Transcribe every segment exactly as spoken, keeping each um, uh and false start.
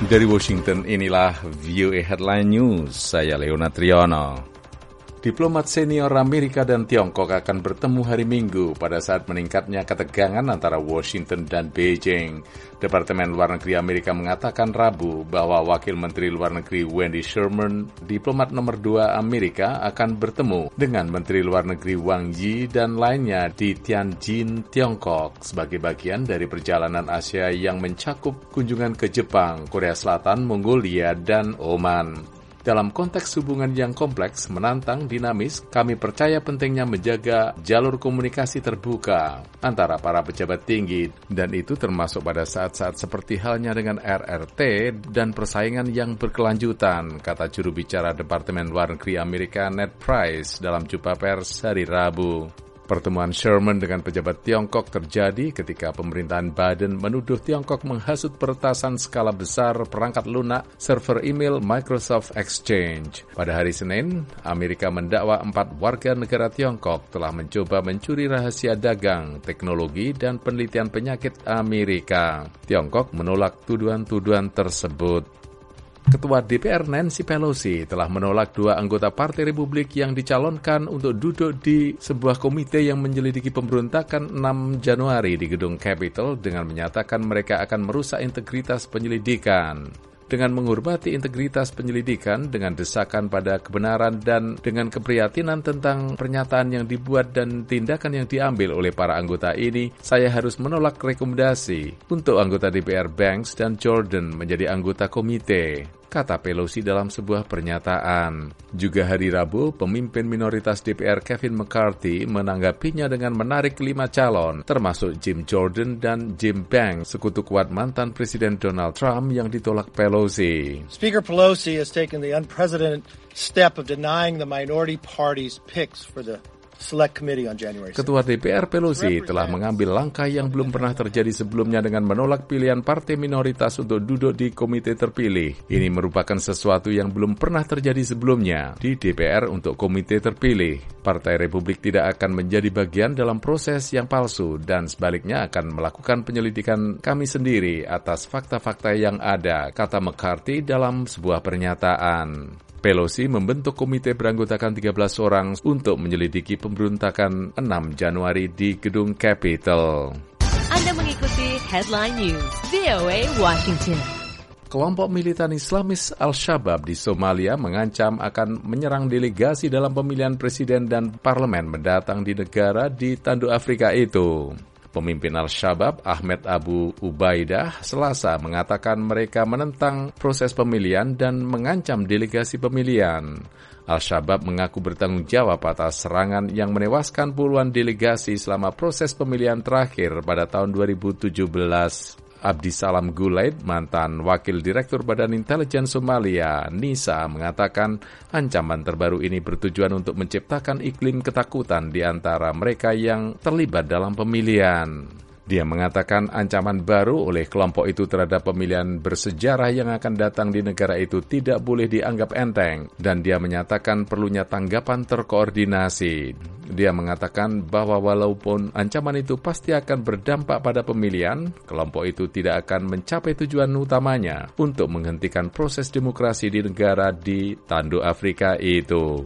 Dari Washington, inilah V O A Headline News. Saya Leona Triyono. Diplomat senior Amerika dan Tiongkok akan bertemu hari Minggu pada saat meningkatnya ketegangan antara Washington dan Beijing. Departemen Luar Negeri Amerika mengatakan Rabu bahwa Wakil Menteri Luar Negeri Wendy Sherman, diplomat nomor dua Amerika, akan bertemu dengan Menteri Luar Negeri Wang Yi dan lainnya di Tianjin, Tiongkok, sebagai bagian dari perjalanan Asia yang mencakup kunjungan ke Jepang, Korea Selatan, Mongolia, dan Oman. Dalam konteks hubungan yang kompleks, menantang, dinamis, kami percaya pentingnya menjaga jalur komunikasi terbuka antara para pejabat tinggi, dan itu termasuk pada saat-saat seperti halnya dengan R R T dan persaingan yang berkelanjutan, kata juru bicara Departemen Luar Negeri Amerika Ned Price dalam jumpa pers hari Rabu. Pertemuan Sherman dengan pejabat Tiongkok terjadi ketika pemerintahan Biden menuduh Tiongkok menghasut peretasan skala besar perangkat lunak server email Microsoft Exchange. Pada hari Senin, Amerika mendakwa empat warga negara Tiongkok telah mencoba mencuri rahasia dagang, teknologi, dan penelitian penyakit Amerika. Tiongkok menolak tuduhan-tuduhan tersebut. Ketua D P R Nancy Pelosi telah menolak dua anggota Partai Republik yang dicalonkan untuk duduk di sebuah komite yang menyelidiki pemberontakan enam Januari di gedung Capitol dengan menyatakan mereka akan merusak integritas penyelidikan. Dengan menghormati integritas penyelidikan, dengan desakan pada kebenaran, dan dengan keprihatinan tentang pernyataan yang dibuat dan tindakan yang diambil oleh para anggota ini, saya harus menolak rekomendasi untuk anggota D P R Banks dan Jordan menjadi anggota komite, kata Pelosi dalam sebuah pernyataan. Juga hari Rabu, pemimpin minoritas D P R Kevin McCarthy menanggapinya dengan menarik lima calon, termasuk Jim Jordan dan Jim Banks, sekutu kuat mantan Presiden Donald Trump yang ditolak Pelosi. Speaker Pelosi has taken the unprecedented step of denying the minority party's picks for the Select Committee on January sixth. Ketua D P R Pelosi telah mengambil langkah yang belum pernah terjadi sebelumnya dengan menolak pilihan partai minoritas untuk duduk di komite terpilih. Ini merupakan sesuatu yang belum pernah terjadi sebelumnya di D P R untuk komite terpilih. Partai Republik tidak akan menjadi bagian dalam proses yang palsu dan sebaliknya akan melakukan penyelidikan kami sendiri atas fakta-fakta yang ada, kata McCarthy dalam sebuah pernyataan. Pelosi membentuk komite beranggotakan tiga belas orang untuk menyelidiki pemberontakan enam Januari di gedung Capitol. Anda mengikuti Headline News V O A Washington. Kelompok militan Islamis Al-Shabaab di Somalia mengancam akan menyerang delegasi dalam pemilihan presiden dan parlemen mendatang di negara di tanduk Afrika itu. Pemimpin Al-Shabaab, Ahmed Abu Ubaidah, Selasa mengatakan mereka menentang proses pemilihan dan mengancam delegasi pemilihan. Al-Shabaab mengaku bertanggung jawab atas serangan yang menewaskan puluhan delegasi selama proses pemilihan terakhir pada tahun dua ribu tujuh belas. Abdi Salam Gulaid, mantan Wakil Direktur Badan Intelijen Somalia, NISA, mengatakan ancaman terbaru ini bertujuan untuk menciptakan iklim ketakutan di antara mereka yang terlibat dalam pemilihan. Dia mengatakan ancaman baru oleh kelompok itu terhadap pemilihan bersejarah yang akan datang di negara itu tidak boleh dianggap enteng, dan dia menyatakan perlunya tanggapan terkoordinasi. Dia mengatakan bahwa walaupun ancaman itu pasti akan berdampak pada pemilihan, kelompok itu tidak akan mencapai tujuan utamanya untuk menghentikan proses demokrasi di negara di tanduk Afrika itu.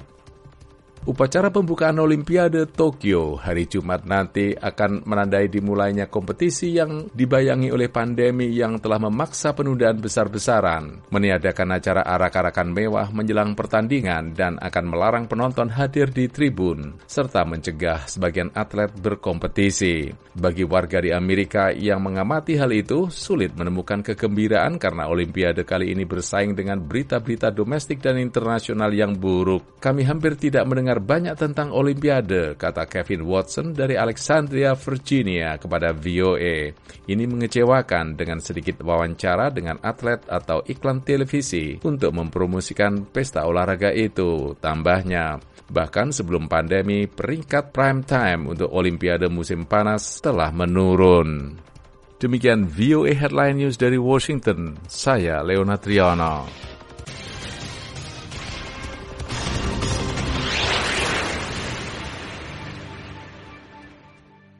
Upacara pembukaan Olimpiade Tokyo hari Jumat nanti akan menandai dimulainya kompetisi yang dibayangi oleh pandemi yang telah memaksa penundaan besar-besaran, meniadakan acara arak-arakan mewah menjelang pertandingan, dan akan melarang penonton hadir di tribun, serta mencegah sebagian atlet berkompetisi. Bagi warga di Amerika yang mengamati hal itu, sulit menemukan kegembiraan karena Olimpiade kali ini bersaing dengan berita-berita domestik dan internasional yang buruk. Kami hampir tidak mendengar banyak tentang Olimpiade, kata Kevin Watson dari Alexandria, Virginia kepada V O A. Ini mengecewakan dengan sedikit wawancara dengan atlet atau iklan televisi untuk mempromosikan pesta olahraga itu, tambahnya. Bahkan sebelum pandemi, peringkat prime time untuk Olimpiade musim panas telah menurun. Demikian V O A Headline News dari Washington, saya Leona Triyono.